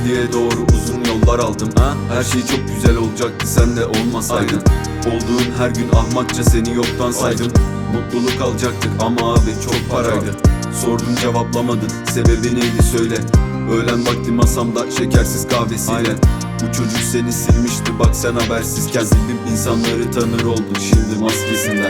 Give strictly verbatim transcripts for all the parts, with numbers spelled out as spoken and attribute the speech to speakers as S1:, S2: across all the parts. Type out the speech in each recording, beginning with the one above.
S1: Çiftliğe doğru uzun yollar aldım ha? Her şey çok güzel olacaktı sen de olmasaydın. Olduğun her gün ahmakça seni yoktan saydım. Mutluluk alacaktık ama abi çok paraydı. Sordum cevaplamadın, sebebi neydi söyle. Öğlen vakti masamda şekersiz kahvesiyle. Bu çocuk seni silmişti bak sen habersizken. Sildim insanları tanır oldun şimdi maskesinden.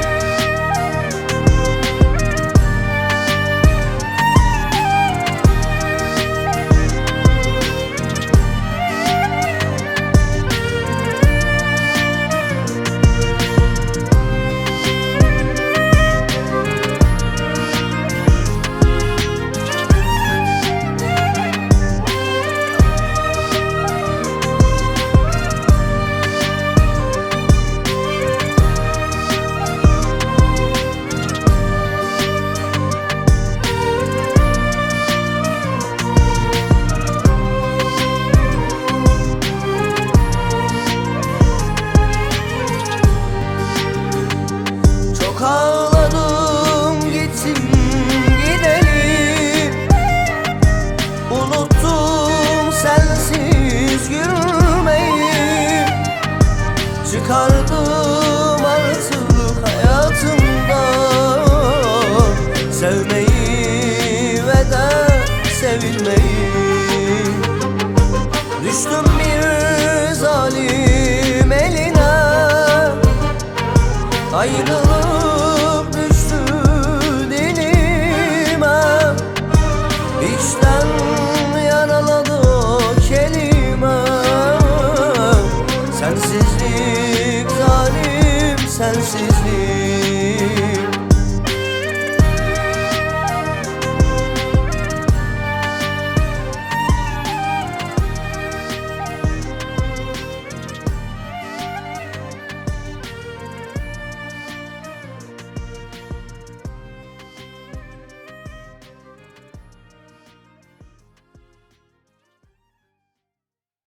S2: Ağladım gittim gidelim, unuttum sensiz gülmeyi. Çıkardım artık hayatımdan sevmeyi ve de sevilmeyi. Düştüm bir zalim eline, ayrı